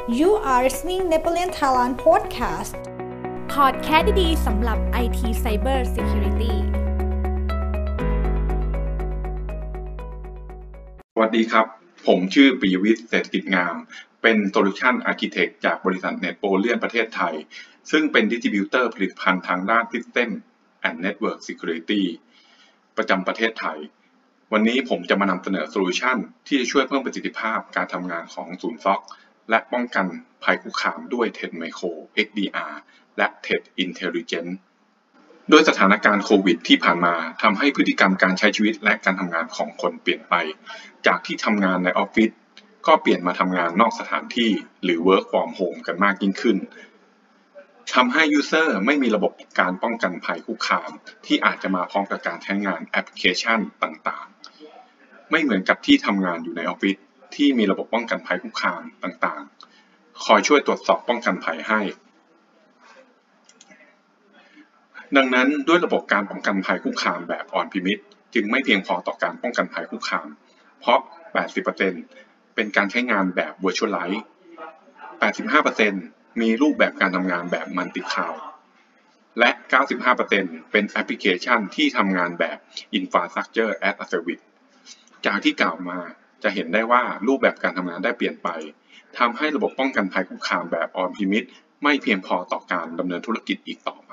You are listening Napoleon Thailand Podcast พอดแคสต์ดีๆสำหรับ IT Cyber Security สวัสดีครับผมชื่อปิยวิทย์เศรษฐกิจงามเป็น Solution Architect จากบริษัท Napoleon ประเทศไทยซึ่งเป็น Distributor ผลิตภัณฑ์ทางด้าน System and Network Security ประจำประเทศไทยวันนี้ผมจะมานำเสนอโซลูชันที่จะช่วยเพิ่มประสิทธิภาพการทำงานของศูนย์ซ็อกและป้องกันภัยคุกคามด้วย Threat Micro XDR และ Threat Intelligence ด้วยสถานการณ์โควิดที่ผ่านมาทำให้พฤติกรรมการใช้ชีวิตและการทำงานของคนเปลี่ยนไปจากที่ทำงานในออฟฟิศก็เปลี่ยนมาทำงานนอกสถานที่หรือ Work from Home กันมากยิ่งขึ้นทำให้ User ไม่มีระบบการป้องกันภัยคุกคามที่อาจจะมาพร้อมกับการใช้งานแอปพลิเคชันต่างๆไม่เหมือนกับที่ทำงานอยู่ในออฟฟิศที่มีระบบป้องกันภัยคุกคามต่างๆคอยช่วยตรวจสอบป้องกันภัยให้ดังนั้นด้วยระบบการป้องกันภัยคุกคามแบบออนพรีมิสจึงไม่เพียงพอต่อการป้องกันภัยคุกคามเพราะ 80% เป็นการใช้งานแบบ Virtualize 85% มีรูปแบบการทำงานแบบ Multi Cloud และ 95% เป็นแอปพลิเคชันที่ทำงานแบบ Infrastructure as a Service จากที่กล่าวมาจะเห็นได้ว่ารูปแบบการทำงานได้เปลี่ยนไปทำให้ระบบป้องกันภัยคุกคามแบบออนพรีมิสไม่เพียงพอต่อการดำเนินธุรกิจอีกต่อไป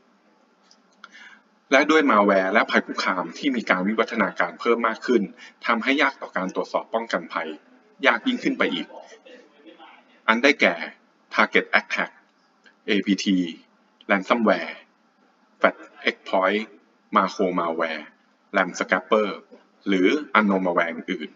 และด้วยมาแวร์และภัยคุกคามที่มีการวิวัฒนาการเพิ่มมากขึ้นทำให้ยากต่อการตรวจสอบป้องกันภัยยากยิ่งขึ้นไปอีกอันได้แก่ Target Attack APT Ransomware Fat Exploit Macro Malware RAM Scalper หรือ Unknown Malware อื่น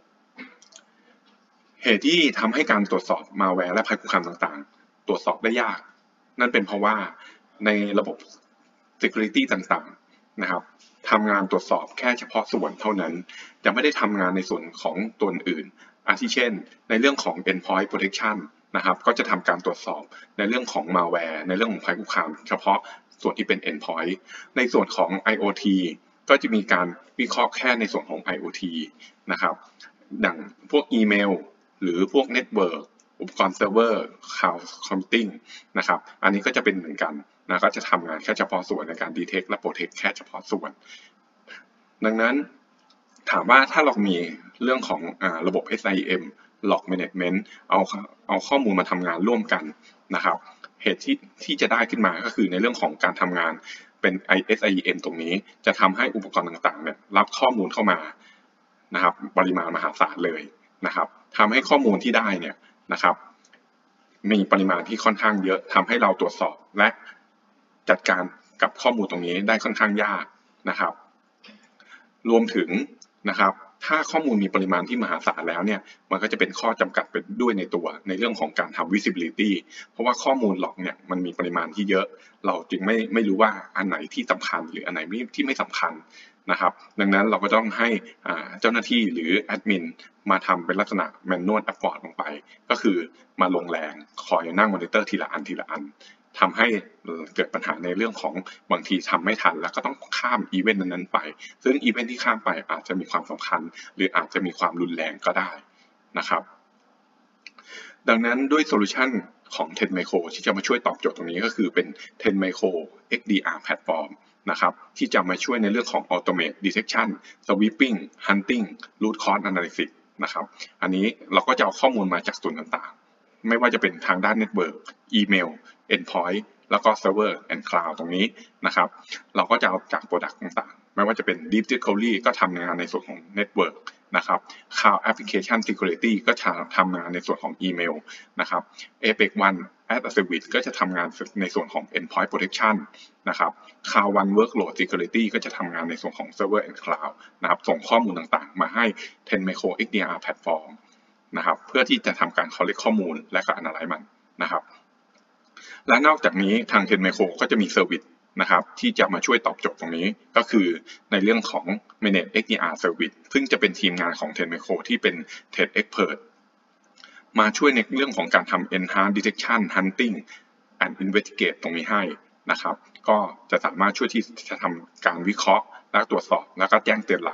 เหตุที่ทำให้การตรวจสอบมาแวร์และภัยคุกคามต่างๆตรวจสอบได้ยากนั่นเป็นเพราะว่าในระบบ Security ต่างๆนะครับทำงานตรวจสอบแค่เฉพาะส่วนเท่านั้นจะไม่ได้ทำงานในส่วนของตัวอื่นอาทิเช่นในเรื่องของ Endpoint Protection นะครับก็จะทำการตรวจสอบในเรื่องของ Malware ในเรื่องของภัยคุกคามเฉพาะส่วนที่เป็น Endpoint ในส่วนของ IoT ก็จะมีการวิเคราะห์แค่ในส่วนของ IoT นะครับอย่างพวกอีเมลหรือพวก Network อุปกรณ์เซิร์ฟเวอร์ Cloud Computing นะครับอันนี้ก็จะเป็นเหมือนกันนะก็จะทำงานแค่เฉพาะส่วนในการ Detect และ Protect แค่เฉพาะส่วนดังนั้นถามว่าถ้าเรามีเรื่องของระบบ SIEM Log Management เอาข้อมูลมาทำงานร่วมกันนะครับเหตุที่จะได้ขึ้นมาก็คือในเรื่องของการทำงานเป็น SIEM ตรงนี้จะทำให้อุปกรณ์ต่างๆเนี่ยรับข้อมูลเข้ามานะครับปริมาณมหาศาลเลยนะครับทำให้ข้อมูลที่ได้เนี่ยนะครับมีปริมาณที่ค่อนข้างเยอะทำให้เราตรวจสอบและจัดการกับข้อมูลตรงนี้ได้ค่อนข้างยากนะครับรวมถึงนะครับถ้าข้อมูลมีปริมาณที่มหาศาลแล้วเนี่ยมันก็จะเป็นข้อจำกัดไปด้วยในตัวในเรื่องของการทำ visibility เพราะว่าข้อมูลหลอกเนี่ยมันมีปริมาณที่เยอะเราจึงไม่รู้ว่าอันไหนที่สำคัญหรืออันไหนที่ไม่สำคัญนะครับดังนั้นเราก็ต้องให้เจ้าหน้าที่หรือแอดมินมาทำเป็นลักษณะ manual effort ลงไปก็คือมาลงแรงคอยนั่งมอนิเตอร์ทีละอันทำให้เกิดปัญหาในเรื่องของบางทีทำไม่ทันแล้วก็ต้องข้ามอีเวนต์นั้นๆไปซึ่งอีเวนต์ที่ข้ามไปอาจจะมีความสำคัญหรืออาจจะมีความรุนแรงก็ได้นะครับดังนั้นด้วยโซลูชันของ Threat Micro ที่จะมาช่วยตอบโจทย์ตรงนี้ก็คือเป็น Threat Micro XDR Platform นะครับที่จะมาช่วยในเรื่องของ Automate Detection Sweeping Hunting Root Cause Analysis นะครับอันนี้เราก็จะเอาข้อมูลมาจากส่วนต่างๆไม่ว่าจะเป็นทางด้าน Network อีเมล Endpoint แล้วก็ Server and Cloud ตรงนี้นะครับเราก็จะเอาจาก Product ต่างๆไม่ว่าจะเป็น Deep Discovery ก็ทำงานในส่วนของ Network นะครับ Cloud Application Security ก็ทำงานในส่วนของอีเมลนะครับ Apex One as a Service ก็จะทำงานในส่วนของ Endpoint Protection นะครับ Cloud One Workload Security ก็จะทำงานในส่วนของ Server and Cloud นะครับส่งข้อมูลต่างๆมาให้ Threat Micro XDR Platform นะครับเพื่อที่จะทำการ collect ข้อมูลและก็ analyze มันนะครับและนอกจากนี้ทาง Threat Micro ก็จะมี Service นะครับที่จะมาช่วยตอบโจทย์ตรงนี้ก็คือในเรื่องของ Managed XDR Service ซึ่งจะเป็นทีมงานของ Threat Micro ที่เป็น Threat Expert มาช่วยในเรื่องของการทำ Enhanced Detection Hunting and Investigate ตรงนี้ให้นะครับก็จะสามารถช่วยที่จะทำการวิเคราะห์และตรวจสอบแล้วก็แจ้งเตือนเรา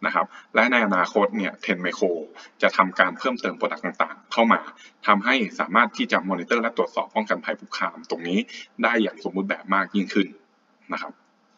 นะครับและในอนาคตเนี่ย 10Micro จะทำการเพิ่มเติมโปรดักต์ต่างๆเข้ามาทำให้สามารถที่จะมอนิเตอร์และตรวจสอบป้องกันภัยคุกคามตรงนี้ได้อย่างสมบูรณ์แบบมากยิ่งขึ้นนะครับ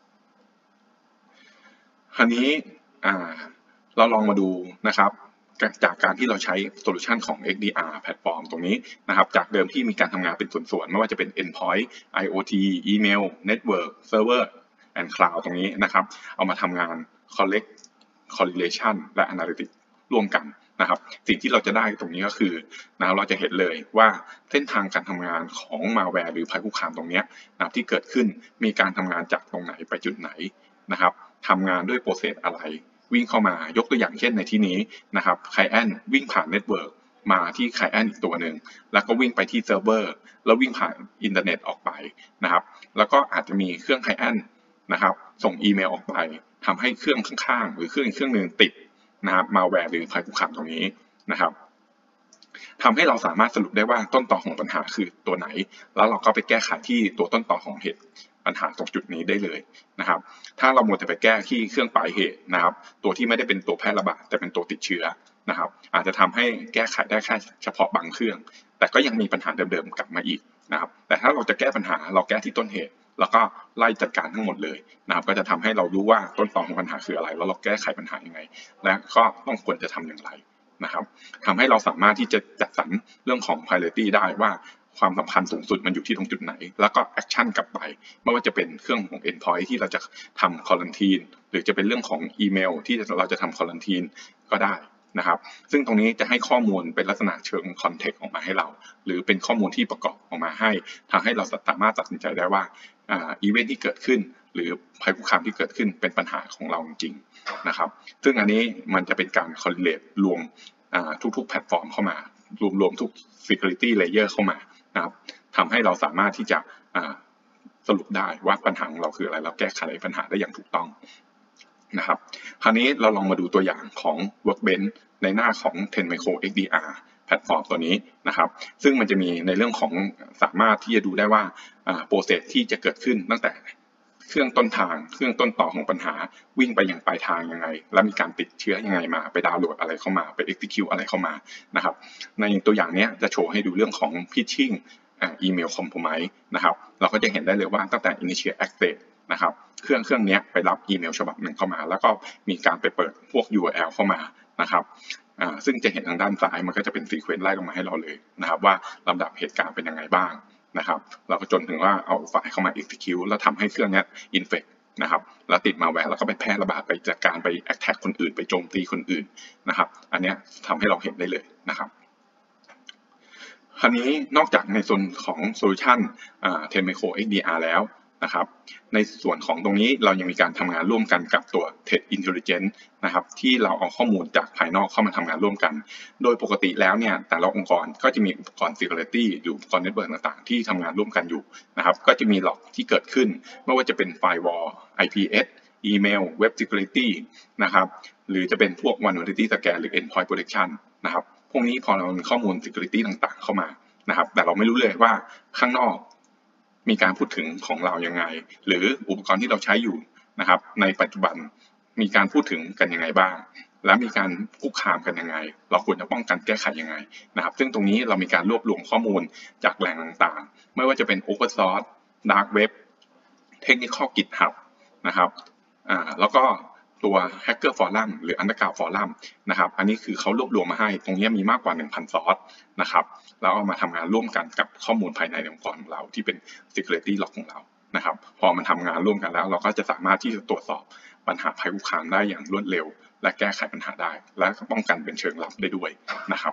คราวนี้เราลองมาดูนะครับจากการที่เราใช้โซลูชันของ XDR แพลตฟอร์มตรงนี้นะครับจากเดิมที่มีการทำงานเป็นส่วนๆไม่ว่าจะเป็น Endpoint IoT Email Network Server and Cloud ตรงนี้นะครับเอามาทำงาน Collect Correlation และ Analytics ร่วมกันนะครับสิ่งที่เราจะได้ตรงนี้ก็คือเราจะเห็นเลยว่าเส้นทางการทำงานของมาแวร์หรือภัยคุกคามตรงนี้นะครับที่เกิดขึ้นมีการทำงานจากตรงไหนไปจุดไหนนะครับทำงานด้วยโปรเซสอะไรวิ่งเข้ามายกตัวอย่างเช่นในที่นี้นะครับไคลเอนต์วิ่งผ่านเน็ตเวิร์กมาที่ไคลเอนต์อีกตัวหนึ่งแล้วก็วิ่งไปที่เซิร์ฟเวอร์แล้ววิ่งผ่านอินเทอร์เน็ตออกไปนะครับแล้วก็อาจจะมีเครื่องไคลเอนต์นะครับส่งอีเมลออกไปทำให้เครื่องข้างๆหรือเครื่องหนึ่งติดนะครับมาแวร์หรือภัยคุกคามตรงนี้นะครับทำให้เราสามารถสรุปได้ว่าต้นตอของปัญหาคือตัวไหนแล้วเราก็ไปแก้ไขที่ตัวต้นตอของเหตุปัญหาตรงจุดนี้ได้เลยนะครับถ้าเราหมดแต่ไปแก้ที่เครื่องปลายเหตุนะครับตัวที่ไม่ได้เป็นตัวแพร่ระบาดแต่เป็นตัวติดเชื้อนะครับอาจจะทำให้แก้ไขได้แค่เฉพาะบางเครื่องแต่ก็ยังมีปัญหาเดิมๆกลับมาอีกนะครับแต่ถ้าเราจะแก้ปัญหาเราแก้ที่ต้นเหตุแล้วก็ไล่จัดการทั้งหมดเลยนะครับก็จะทำให้เรารู้ว่าต้นตอของปัญหาคืออะไรแล้วเราแก้ไขปัญหายังไงและก็ต้องควรจะทำอย่างไรนะครับทำให้เราสามารถที่จะจัดสรรเรื่องของ priority ได้ว่าความสำคัญสูงสุดมันอยู่ที่ตรงจุดไหนแล้วก็แอคชั่นกลับไปไม่ว่าจะเป็นเครื่องของ endpoint ที่เราจะทำ quarantine หรือจะเป็นเรื่องของอีเมลที่เราจะทำ quarantine ก็ได้นะครับซึ่งตรงนี้จะให้ข้อมูลเป็นลักษณะเชิง context ออกมาให้เราหรือเป็นข้อมูลที่ประกอบออกมาให้ทำให้เราสามารถตัดสินใจได้ว่าอีเวนท์ที่เกิดขึ้นหรือภัยคุกคามที่เกิดขึ้นเป็นปัญหาของเราจริงๆนะครับซึ่งอันนี้มันจะเป็นการ correlate รวมทุกๆแพลตฟอร์มเข้ามารวมทุก security layer เข้ามานะครับทำให้เราสามารถที่จะสรุปได้ว่าปัญหาของเราคืออะไรเราแก้ไขปัญหาได้อย่างถูกต้องนะครับคราวนี้เราลองมาดูตัวอย่างของ Workbench ในหน้าของ 10Micro XDR แพลตฟอร์มตัวนี้นะครับซึ่งมันจะมีในเรื่องของสามารถที่จะดูได้ว่าโปรเซสที่จะเกิดขึ้นตั้งแต่เครื่องต้นทางเครื่องต้นต่อของปัญหาวิ่งไปอย่างปลายทางยังไงและมีการติดเชื้อยังไงมาไปดาวน์โหลดอะไรเข้ามาไป execute อะไรเข้ามานะครับในตัวอย่างนี้จะโชว์ให้ดูเรื่องของ phishing email compromise นะครับเราก็จะเห็นได้เลยว่าตั้งแต่ initial access นะครับเครื่องนี้ไปรับอีเมลฉบับหนึ่งเข้ามาแล้วก็มีการไปเปิดพวก URL เข้ามานะครับซึ่งจะเห็นทางด้านซ้ายมันก็จะเป็น sequence ไล่ลงมาให้เราเลยนะครับว่าลำดับเหตุการณ์เป็นยังไงบ้างนะครับเราก็จนถึงว่าเอาไฟล์เข้ามา execute แล้วทำให้เครื่องนี้ infect นะครับแล้วติดมาแวร์แล้วก็ไปแพร่ระบาดไปจากการไป attack คนอื่นไปโจมตีคนอื่นนะครับอันนี้ทำให้เราเห็นได้เลยนะครับคราวนี้นอกจากในส่วนของโซลูชัน10Micro XDR แล้วนะครับในส่วนของตรงนี้เรายังมีการทำงานร่วมกันกับตัว Threat Intelligence นะครับที่เราเอาข้อมูลจากภายนอกเข้ามาทำงานร่วมกันโดยปกติแล้วเนี่ยแต่ละองค์กรก็จะมีอุปกรณ์ Security หรืออุปกรณ์ Network ต่างๆที่ทำงานร่วมกันอยู่นะครับก็จะมีหลอกที่เกิดขึ้นไม่ว่าจะเป็น Firewall IPS Email Web Security นะครับหรือจะเป็นพวก Vulnerability Scan หรือ Endpoint Protection นะครับพวกนี้พอเรามีข้อมูล Security ต่างๆเข้ามานะครับแต่เราไม่รู้เลยว่าข้างนอกมีการพูดถึงของเรายังไงหรืออุปกรณ์ที่เราใช้อยู่นะครับในปัจจุบันมีการพูดถึงกันยังไงบ้างและมีการคุกคามกันยังไงเราควรจะป้องกันแก้ไขยังไงนะครับซึ่งตรงนี้เรามีการรวบรวมข้อมูลจากแหล่งต่างๆไม่ว่าจะเป็น Open Source Dark Web Technical GitHub นะครับแล้วก็ตัว Hacker Forum หรือ Underground Forum นะครับอันนี้คือเขารวบรวมมาให้ตรงนี้มีมากกว่า 1,000 ซอสนะครับแล้วเอามาทำงานร่วมกันกับข้อมูลภายในองค์กรของเราที่เป็น Security Log ของเรานะครับพอมันทำงานร่วมกันแล้วเราก็จะสามารถที่จะตรวจสอบปัญหาภัยคุกคามได้อย่างรวดเร็วและแก้ไขปัญหาได้และป้องกันเป็นเชิงลับได้ด้วยนะครับ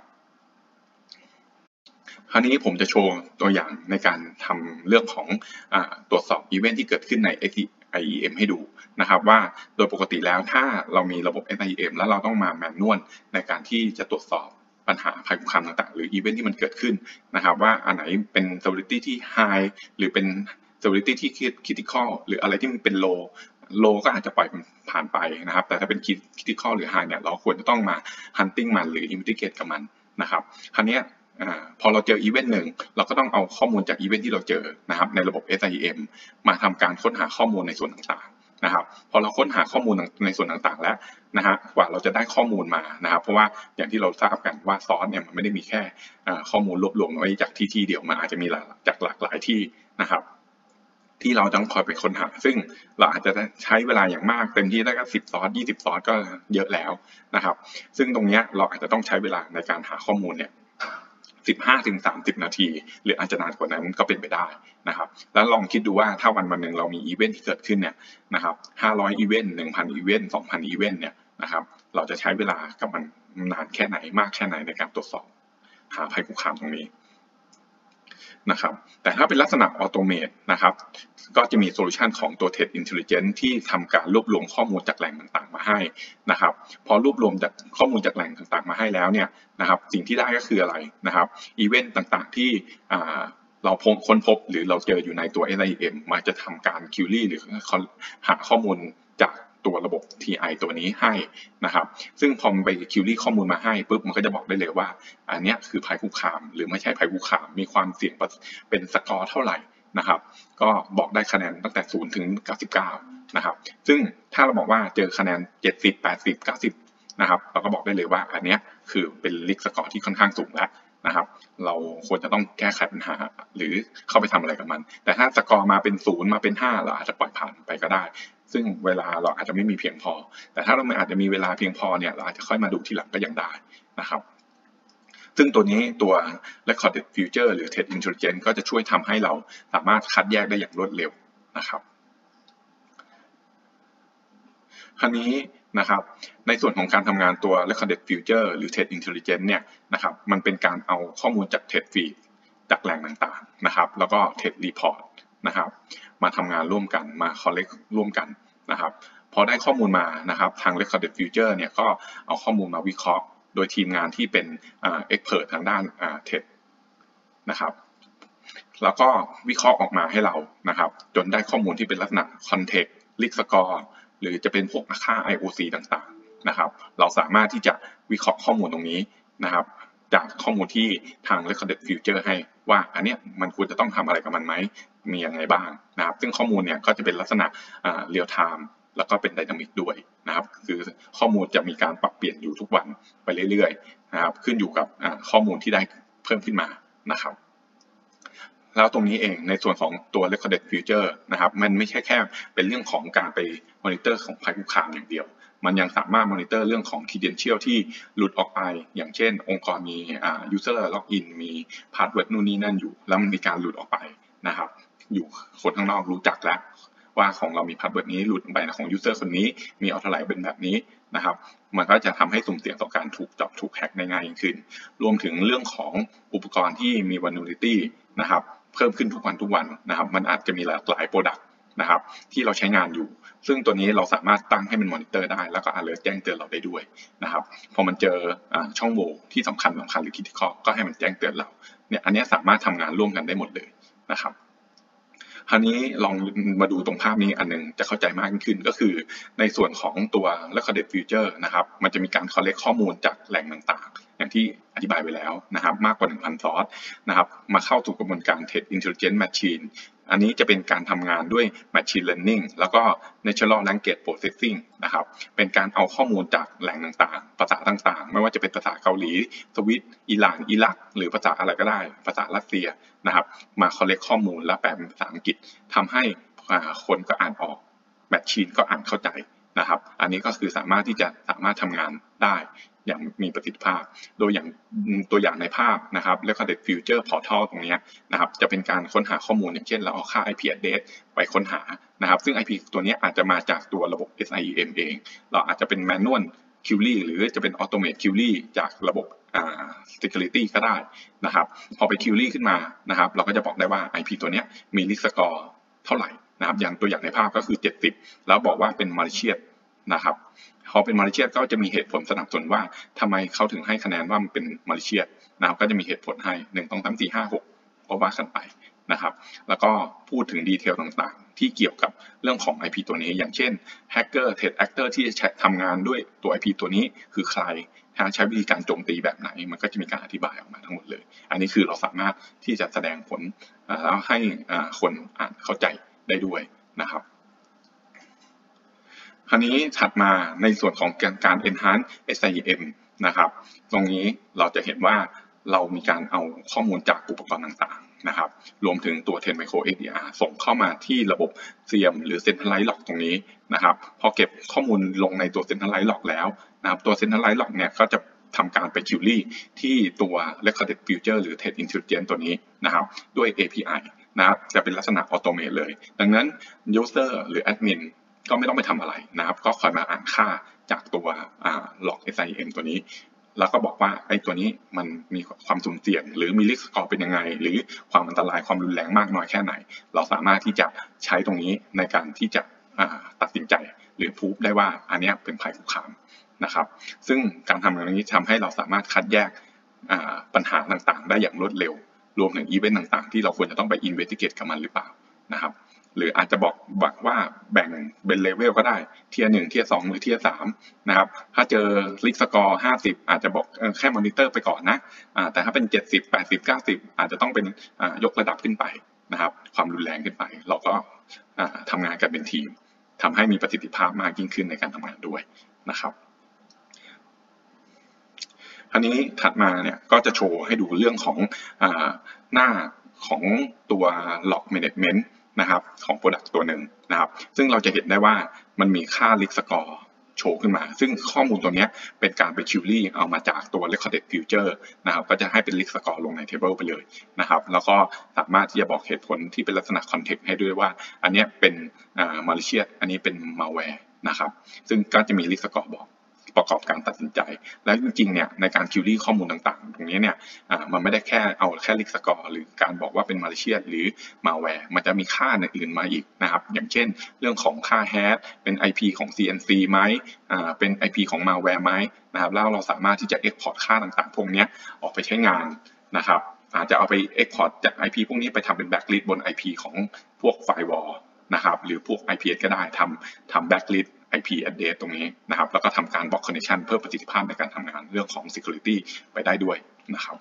คราวนี้ผมจะโชว์ตัวอย่างในการทำเรื่องของตรวจสอบอีเวนท์ที่เกิดขึ้นใน SIEM ให้ดูนะครับว่าโดยปกติแล้วถ้าเรามีระบบ SIEM แล้วเราต้องมาแมนนวลในการที่จะตรวจสอบปัญหาภัยคุกคามต่างๆหรืออีเวนท์ที่มันเกิดขึ้นนะครับว่าอันไหนเป็น severity ที่ high หรือเป็น severity ที่ critical หรืออะไรที่มันเป็น low ก็อาจจะปล่อยผ่านไปนะครับแต่ถ้าเป็น critical หรือ high เนี่ยเราควรจะต้องมา hunting มันหรือ investigate กับมันนะครับคราวนี้พอเราเจออีเวนต์หนึ่งเราก็ต้องเอาข้อมูลจากอีเวนต์ที่เราเจอนะครับในระบบ SIEM มาทำการค้นหาข้อมูลในส่วนต่างๆนะครับพอเราค้นหาข้อมูลในส่วนต่างๆแล้วนะฮะกว่าเราจะได้ข้อมูลมานะครับเพราะว่าอย่างที่เราทราบกันว่าซอสเนี่ยมันไม่ได้มีแค่ข้อมูลรวบรวมไว้จากที่เดียวมันอาจจะมีจากหลากหลายที่นะครับที่เราต้องคอยไปค้นหาซึ่งเราอาจจะใช้เวลาอย่างมากเต็มที่ได้ก็10 ซอส20 ซอสก็เยอะแล้วนะครับซึ่งตรงนี้เราอาจจะต้องใช้เวลาในการหาข้อมูลเนี่ย15-30 นาทีหรืออาจจะนานกว่านั้นก็เป็นไปได้นะครับแล้วลองคิดดูว่าถ้าวันหนึ่งเรามีอีเวนท์ที่เกิดขึ้นเนี่ยนะครับ500 อีเวนต์ 1,000 อีเวนต์ 2,000 อีเวนต์เนี่ยนะครับเราจะใช้เวลากับมันนานแค่ไหนมากแค่ไหนในการตรวจสอบหาภัยคุกคามตรงนี้นะครับแต่ถ้าเป็นลักษณะออโตเมตนะครับก็จะมีโซลูชันของตัว Threat Intelligence ที่ทำการรวบรวมข้อมูลจากแหล่งต่างๆมาให้นะครับพอรวบรวมจากข้อมูลจากแหล่งต่างๆมาให้แล้วเนี่ยนะครับสิ่งที่ได้ก็คืออะไรนะครับอีเวนต์ต่างๆที่เราค้นพบหรือเราเจออยู่ในตัว SIEM มาจะทำการ query หรือหาข้อมูลจากตัวระบบ TI ตัวนี้ให้นะครับซึ่งพอมันไป query ข้อมูลมาให้ปุ๊บมันก็จะบอกได้เลยว่าอันนี้คือภัยคุกคามหรือไม่ใช่ภัยคุกคามมีความเสี่ยงเป็นสกอร์เท่าไหร่นะครับก็บอกได้คะแนนตั้งแต่0 ถึง 99นะครับซึ่งถ้าเราบอกว่าเจอคะแนน70 80 90นะครับเราก็บอกได้เลยว่าอันนี้คือเป็นลิกสกอร์ที่ค่อนข้างสูงแล้วนะครับเราควรจะต้องแก้ไขปัญหาหรือเข้าไปทำอะไรกับมันแต่ถ้าสกอร์มาเป็น0มาเป็น5เราอาจจะปล่อยผ่านไปก็ได้ซึ่งเวลาเราอาจจะไม่มีเพียงพอแต่ถ้าเราไม่อาจจะมีเวลาเพียงพอเนี่ยเราอาจจะค่อยมาดูทีหลังก็ยังได้นะครับซึ่งตัวนี้ตัว Recorded Future หรือ Threat Intelligence ก็จะช่วยทำให้เราสามารถคัดแยกได้อย่างรวดเร็วนะครับคราวนี้นะครับในส่วนของการทำงานตัว Recorded Future หรือ Threat Intelligence เนี่ยนะครับมันเป็นการเอาข้อมูลจาก Threat Feed จากแหล่งต่างๆนะครับแล้วก็ Threat Report นะครับมาทำงานร่วมกันมา collect ร่วมกันนะครับพอได้ข้อมูลมานะครับทาง Recorded Future เนี่ยก็เอาข้อมูลมาวิเคราะห์โดยทีมงานที่เป็นexpert ทางด้านThreat นะครับแล้วก็วิเคราะห์ออกมาให้เรานะครับจนได้ข้อมูลที่เป็นลักษณะ Context Risk Scoreหรือจะเป็นพวกค่า IOC ต่างๆนะครับเราสามารถที่จะวิเคราะห์ข้อมูลตรงนี้นะครับจากข้อมูลที่ทาง Recorded Future ให้ว่าอันเนี้ยมันควรจะต้องทำอะไรกับมันไหมมียังไงบ้างนะครับซึ่งข้อมูลเนี่ยก็จะเป็นลักษณะreal time แล้วก็เป็นไดนามิกด้วยนะครับคือข้อมูลจะมีการปรับเปลี่ยนอยู่ทุกวันไปเรื่อยๆนะครับขึ้นอยู่กับข้อมูลที่ได้เพิ่มขึ้นมานะครับแล้วตรงนี้เองในส่วนของตัว Recorded Future นะครับมันไม่ใช่แค่เป็นเรื่องของการไปมอนิเตอร์ของภัยคุกคามอย่างเดียวมันยังสามารถมอนิเตอร์เรื่องของ credential ที่หลุดออกไปอย่างเช่นองค์กรมีuser login มี password นู่นนี่นั่นอยู่แล้วมันมีการหลุดออกไปนะครับอยู่คนข้างนอกรู้จักแล้วว่าของเรามี password นี้หลุดไปนะของ user คนนี้มี authorize เป็นแบบนี้นะครับมันก็จะทำให้สุ่มเสี่ยงต่อการถูกจับถูกแฮ็กได้ง่ายยิ่งขึ้นรวมถึงเรื่องของอุปกรณ์ที่มี vulnerability นะครับเพิ่มขึ้นทุกวันนะครับมันอาจจะมีหลากหลาย product นะครับที่เราใช้งานอยู่ซึ่งตัวนี้เราสามารถตั้งให้มันมอนิเตอร์ได้แล้วก็ alert แจ้งเตือนเราได้ด้วยนะครับพอมันเจอช่องโหว่ที่สำคัญหรือ critical ก็ให้มันแจ้งเตือนเราเนี่ยอันนี้สามารถทำงานร่วมกันได้หมดเลยนะครับคราวนี้ลองมาดูตรงภาพนี้อันนึงจะเข้าใจมากขึ้นก็คือในส่วนของตัว Recorded Future นะครับมันจะมีการ collect ข้อมูลจากแหล่งต่างๆอย่างที่อธิบายไปแล้วนะครับมากกว่า 1,000 ซอสนะครับมาเข้าสู่กระบวนการ Threat Intelligence Machine อันนี้จะเป็นการทำงานด้วย Machine Learning แล้วก็ Natural Language Processing นะครับเป็นการเอาข้อมูลจากแหล่งต่างๆภาษาต่างๆไม่ว่าจะเป็นภาษาเกาหลีสวิตอิหร่านอิรักหรือภาษาอะไรก็ได้ภาษารัสเซียนะครับมา collect ข้อมูลและแปลเป็นภาษาอังกฤษทำให้คนก็อ่านออก Machine ก็อ่านเข้าใจนะครับอันนี้ก็คือสามารถทำงานได้อย่างมีประสิทธิภาพโดยอย่างตัวอย่างในภาพนะครับ Recorded Future Portal ตรงนี้นะครับจะเป็นการค้นหาข้อมูลอย่างเช่นเราเอาค่า IP address ไปค้นหานะครับซึ่ง IP ตัวนี้อาจจะมาจากตัวระบบ SIEM เองเราอาจจะเป็น manual query หรือจะเป็น automate query จากระบบsecurity ก็ได้นะครับพอไป query ขึ้นมานะครับเราก็จะบอกได้ว่า IP ตัวนี้มี risk score เท่าไหร่นะครับอย่างตัวอย่างในภาพก็คือ70แล้วบอกว่าเป็น malicious นะครับพอเป็น malicious ก็จะมีเหตุผลสนับสนุนว่าทำไมเขาถึงให้คะแนนว่ามันเป็น malicious นะครับก็จะมีเหตุผลให้1 2 3 4 5 6ก็ว่ากันไปนะครับแล้วก็พูดถึงดีเทลต่างๆที่เกี่ยวกับเรื่องของ IP ตัวนี้อย่างเช่น hacker threat actor ที่จะทำงานด้วยตัว IP ตัวนี้คือใครใช้วิธีการโจมตีแบบไหนมันก็จะมีการอธิบายออกมาทั้งหมดเลยอันนี้คือเราสามารถที่จะแสดงผลแล้วให้คนอ่านเข้าใจได้ด้วยนะครับคราวนี้ถัดมาในส่วนของการ enhance SIEM นะครับตรงนี้เราจะเห็นว่าเรามีการเอาข้อมูลจากอุปกรณ์ต่างๆนะครับรวมถึงตัว 10 Micro XDR ส่งเข้ามาที่ระบบ SIEM หรือ Centralized Log ตรงนี้นะครับพอเก็บข้อมูลลงในตัว Centralized Log แล้วนะครับตัว Centralized Log เนี่ยก็จะทำการไป query ที่ตัว Recorded Future หรือ Threat Intelligence ตัวนี้นะครับด้วย API นะครับจะเป็นลักษณะออโตเมตเลยดังนั้น User หรือ Admin ก็ไม่ต้องไปทำอะไรนะครับก็คอยมาอ่านค่าจากตัวlog SIEM ตัวนี้แล้วก็บอกว่าไอ้ตัวนี้มันมีความสุ่มเสี่ยงหรือมี risk score เป็นยังไงหรือความอันตรายความรุนแรงมากน้อยแค่ไหนเราสามารถที่จะใช้ตรงนี้ในการที่จะตัดสินใจหรือพูฟได้ว่าอันนี้เป็นภัยคุกคามนะครับซึ่งการทำอย่างนี้ทำให้เราสามารถคัดแยกปัญหาต่างๆได้อย่างรวดเร็วรวมถึงอีเวนต์ต่างๆที่เราควรจะต้องไป investigate กับมันหรือเปล่านะครับหรืออาจจะบอกว่าแบ่งเป็นเลเวลก็ได้เทียร์1เทียร์2หรือเทียร์3นะครับถ้าเจอ risk score 50อาจจะบอกแค่มอนิเตอร์ไปก่อนนะแต่ถ้าเป็น70 80 90อาจจะต้องเป็นยกระดับขึ้นไปนะครับความรุนแรงขึ้นไปเราก็ทำงานกันเป็นทีมทำให้มีประสิทธิภาพมากยิ่งขึ้นในการทำงานด้วยนะครับอันนี้ถัดมาเนี่ยก็จะโชว์ให้ดูเรื่องของหน้าของตัว log management นะครับของ product ตัวหนึ่งนะครับซึ่งเราจะเห็นได้ว่ามันมีค่า risk score โชว์ขึ้นมาซึ่งข้อมูลตัวนี้เป็นการไป query เอามาจากตัว recorded future นะครับก็จะให้เป็น risk score ลงใน table ไปเลยนะครับแล้วก็สามารถที่จะบอกเหตุผลที่เป็นลักษณะ context ให้ด้วยว่าอันนี้เป็นmalicious อันนี้เป็น malware นะครับซึ่งก็จะมี risk score บอกประกอบการตัดสินใจและจริงๆเนี่ยในการคิวรี่ข้อมูลต่างๆตรงนี้เนี่ยมันไม่ได้แค่เอาแค่ลิกสกอร์หรือการบอกว่าเป็นมาเลเซียหรือมาแวร์มันจะมีค่าอื่นมาอีกนะครับอย่างเช่นเรื่องของค่าแฮชเป็น IP ของ CNC ไหมเป็น IP ของมาแวร์ไหมนะครับแล้วเราสามารถที่จะ export ค่าต่างๆพวกนี้ออกไปใช้งานนะครับอาจจะเอาไป export จาก IP พวกนี้ไปทำเป็น backlist บน IP ของพวก firewall นะครับหรือพวก IPS ก็ได้ทำ backlist IP address ตรงนี้นะครับแล้วก็ทำการ block connection เพิ่มประสิทธิภาพในการทำงานเรื่องของ security ไปได้ด้วยนะครับ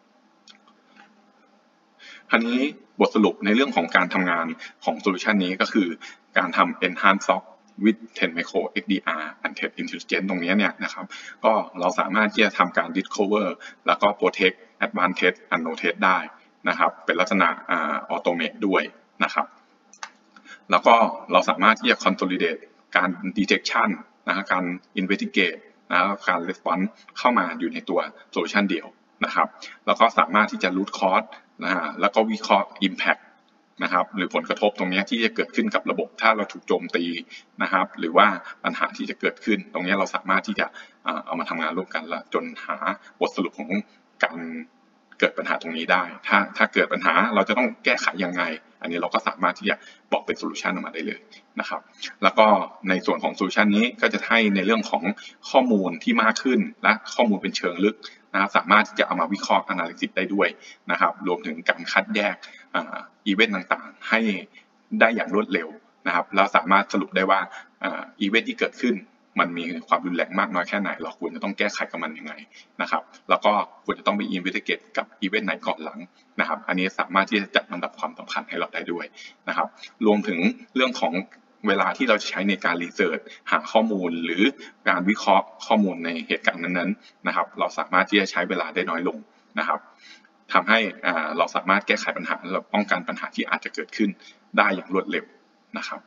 คราวนี้บทสรุปในเรื่องของการทำงานของโซลูชันนี้ก็คือการทำ enhance SOC with 10 Micro XDR and Threat Intelligence ตรงนี้เนี่ยนะครับก็เราสามารถที่จะทำการ discover แล้วก็ protect advanced threat and no threat ได้นะครับเป็นลักษณะautomate ด้วยนะครับแล้วก็เราสามารถที่จะ consolidateการ detection นะการ investigate นะการ response เข้ามาอยู่ในตัว solution เดียวนะครับแล้วก็สามารถที่จะ root cause แล้วก็วิเคราะห์ impact นะครับหรือผลกระทบตรงนี้ที่จะเกิดขึ้นกับระบบถ้าเราถูกโจมตีนะครับหรือว่าปัญหาที่จะเกิดขึ้นตรงนี้เราสามารถที่จะเอามาทำงานร่วมกันแล้วจนหาบทสรุปของการเกิดปัญหาตรงนี้ได้ถ้าเกิดปัญหาเราจะต้องแก้ไขยังไงอันนี้เราก็สามารถที่จะบอกเป็นโซลูชันออกมาได้เลยนะครับแล้วก็ในส่วนของโซลูชันนี้ก็จะให้ในเรื่องของข้อมูลที่มากขึ้นและข้อมูลเป็นเชิงลึกนะครับสามารถที่จะเอามาวิเคราะห์ analysis ได้ด้วยนะครับรวมถึงการคัดแยกอีเวนต์ต่างๆให้ได้อย่างรวดเร็วนะครับแล้วสามารถสรุปได้ว่าอีเวนต์ที่เกิดขึ้นมันมีความรุนแรงมากน้อยแค่ไหนเราควรจะต้องแก้ไขกับมันยังไงนะครับแล้วก็ควรจะต้องไป investigate กับอีเวนต์ไหนก่อนหลังนะครับอันนี้สามารถที่จะจัดลำดับความสำคัญให้เราได้ด้วยนะครับรวมถึงเรื่องของเวลาที่เราจะใช้ในการรีเสิร์ชหาข้อมูลหรือการวิเคราะห์ข้อมูลในเหตุการณ์นั้นๆนะครับเราสามารถที่จะใช้เวลาได้น้อยลงนะครับทำให้เราสามารถแก้ไขปัญหาและป้องกันปัญหาที่อาจจะเกิดขึ้นได้อย่างรวดเร็วนะครับ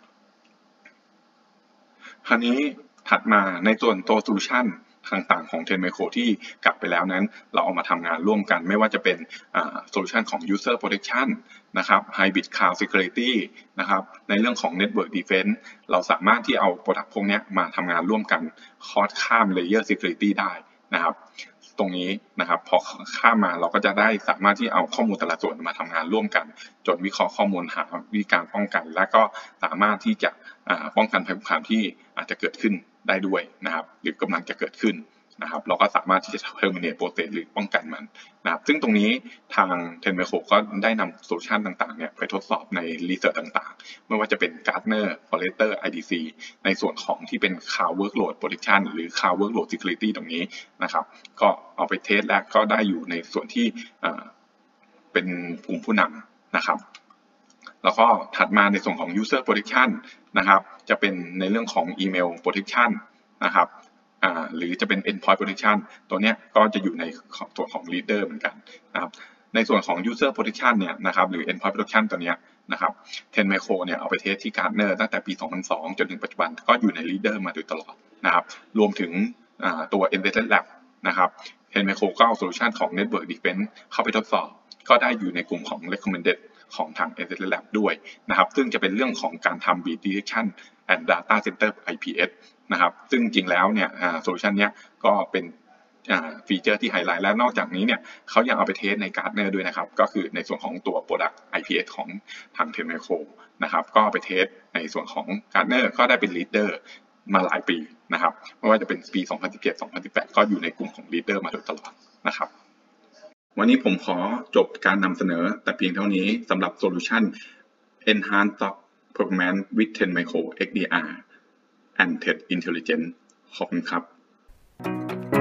คราวนี้ถัดมาในตัวโซลูชันต่างๆของ10 Micro ที่กลับไปแล้วนั้นเราเอามาทำงานร่วมกันไม่ว่าจะเป็นโซลูชันของ User Protection นะครับ Hybrid Cloud Security นะครับในเรื่องของ Network Defense เราสามารถที่เอา Product พวกนี้มาทำงานร่วมกันข้าม Layer Security ได้นะครับตรงนี้นะครับพอข้ามมาเราก็จะได้สามารถที่เอาข้อมูลแต่ละส่วนมาทำงานร่วมกันจนวิเคราะห์ข้อมูลหาวิธีการป้องกันและก็สามารถที่จะป้องกันภัยคุกคามที่อาจจะเกิดขึ้นได้ด้วยนะครับหรือกำลังจะเกิดขึ้นนะครับเราก็สามารถที่จะ terminate process หรือป้องกันมันนะครับซึ่งตรงนี้ทาง10 Micro ก็ได้นำโซลูชันต่างๆเนี่ยไปทดสอบในรีเสิร์ชต่างๆไม่ว่าจะเป็น Gartner Forrester IDC ในส่วนของที่เป็น Cloud Workload Protection หรือ Cloud Workload Security ตรงนี้นะครับก็เอาไปเทสแล้วก็ได้อยู่ในส่วนที่เป็นกลุ่มผู้นำนะครับแล้วก็ถัดมาในส่วนของ User Protection นะครับจะเป็นในเรื่องของ Email Protection นะครับหรือจะเป็น Endpoint Protection ตัวเนี้ยก็จะอยู่ในส่วนของ Leader เหมือนกันนะครับในส่วนของ User Protection เนี่ยนะครับหรือ Endpoint Protection ตัวเนี้ยนะครับ10 Micro เนี่ยเอาไปเทสที่ Gartner ตั้งแต่ปี 2002 จนถึงปัจจุบันก็อยู่ใน Leader มาโดยตลอดนะครับรวมถึงตัว Embedded Lab นะครับ10 Micro ก็เอาโซลูชันของ Network Defense เข้าไปทดสอบก็ได้อยู่ในกลุ่มของ Recommended ของทาง Embedded Lab ด้วยนะครับซึ่งจะเป็นเรื่องของการทำ Beat Detection and Data Center IPS นะครับซึ่งจริงแล้วเนี่ยโซลูชันเนี้ยก็เป็นฟีเจอร์ที่ไฮไลท์และนอกจากนี้เนี่ยเขายังเอาไปเทสใน Gartner ด้วยนะครับก็คือในส่วนของตัว Product IPS ของทาง 10 Micro นะครับก็ไปเทสในส่วนของ Gartner ก็ได้เป็น Leader มาหลายปีนะครับไม่ว่าจะเป็นปี 2017 2018 ก็อยู่ในกลุ่มของ Leader มาโดยตลอดนะครับวันนี้ผมขอจบการนำเสนอแต่เพียงเท่านี้สำหรับโซลูชัน Enhanced Stock Performance with 10 Micro XDR and Threat Intelligence ขอบคุณครับ